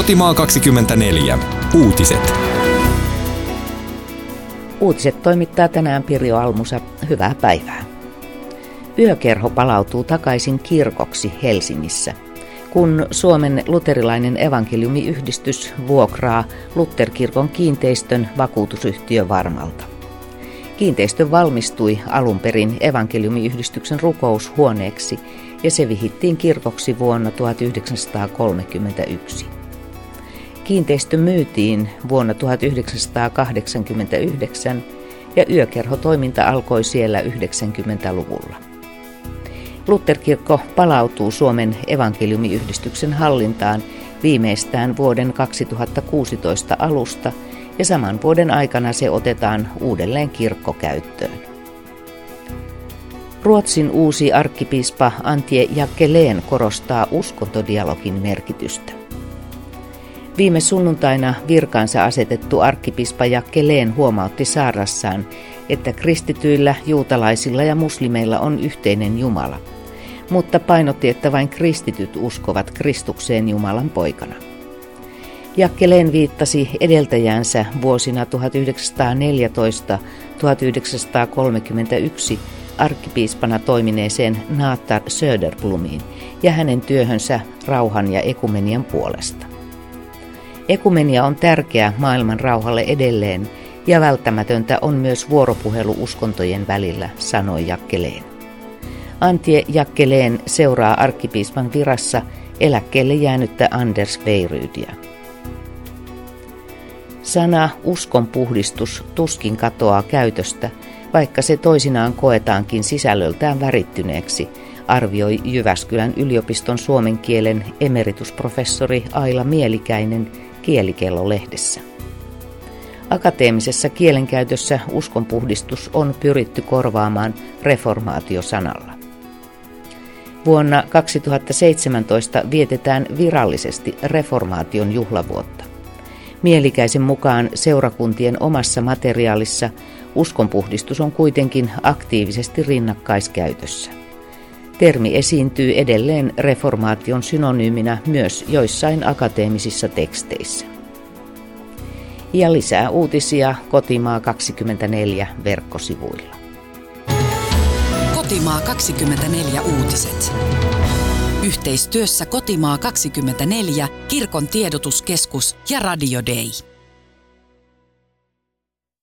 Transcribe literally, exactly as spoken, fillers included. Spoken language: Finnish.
Kotimaa kaksikymmentäneljä. Uutiset. Uutiset toimittaa tänään Pirjo Almusa. Hyvää päivää. Yökerho palautuu takaisin kirkoksi Helsingissä, kun Suomen luterilainen evankeliumiyhdistys vuokraa Lutherkirkon kiinteistön vakuutusyhtiö Varmalta. Kiinteistö valmistui alun perin evankeliumiyhdistyksen rukoushuoneeksi ja se vihittiin kirkoksi vuonna tuhatyhdeksänsataakolmekymmentäyksi. Kiinteistö myytiin vuonna tuhatyhdeksänsataakahdeksankymmentäyhdeksän ja yökerhotoiminta alkoi siellä yhdeksänkymmentäluvulla. Lutherkirkko palautuu Suomen evankeliumiyhdistyksen hallintaan viimeistään vuoden kaksituhattakuusitoista alusta ja saman vuoden aikana se otetaan uudelleen kirkkokäyttöön. Ruotsin uusi arkkipiispa Antje Jackelén korostaa uskontodialogin merkitystä. Viime sunnuntaina virkaansa asetettu arkkipiispa Jackelén huomautti saarnassaan, että kristityillä, juutalaisilla ja muslimeilla on yhteinen Jumala, mutta painotti, että vain kristityt uskovat Kristukseen Jumalan poikana. Jackelén viittasi edeltäjäänsä vuosina tuhatyhdeksänsataaneljätoista–tuhatyhdeksänsataakolmekymmentäyksi arkkipiispana toimineeseen Nathar Söderblomiin ja hänen työhönsä rauhan ja ekumenian puolesta. Ekumenia on tärkeä maailman rauhalle edelleen ja välttämätöntä on myös vuoropuhelu uskontojen välillä, sanoi Jackelén. Antje Jackelén seuraa arkkipiispan virassa eläkkeelle jäänyttä Anders Weiryydiä. Sana uskonpuhdistus tuskin katoaa käytöstä, vaikka se toisinaan koetaankin sisällöltään värittyneeksi, arvioi Jyväskylän yliopiston suomen kielen emeritusprofessori Aila Mielikäinen Kielikello-lehdessä. Akateemisessa kielenkäytössä uskonpuhdistus on pyritty korvaamaan reformaatiosanalla. Vuonna kaksituhattaseitsemäntoista vietetään virallisesti reformaation juhlavuotta. Mielikäisen mukaan seurakuntien omassa materiaalissa uskonpuhdistus on kuitenkin aktiivisesti rinnakkaiskäytössä. Termi esiintyy edelleen reformaation synonyyminä myös joissain akateemisissa teksteissä. Ja lisää uutisia Kotimaa kaksikymmentäneljä verkkosivuilla. Kotimaa kaksikymmentäneljä uutiset. Yhteistyössä Kotimaa kaksikymmentäneljä, Kirkon tiedotuskeskus ja Radio Day.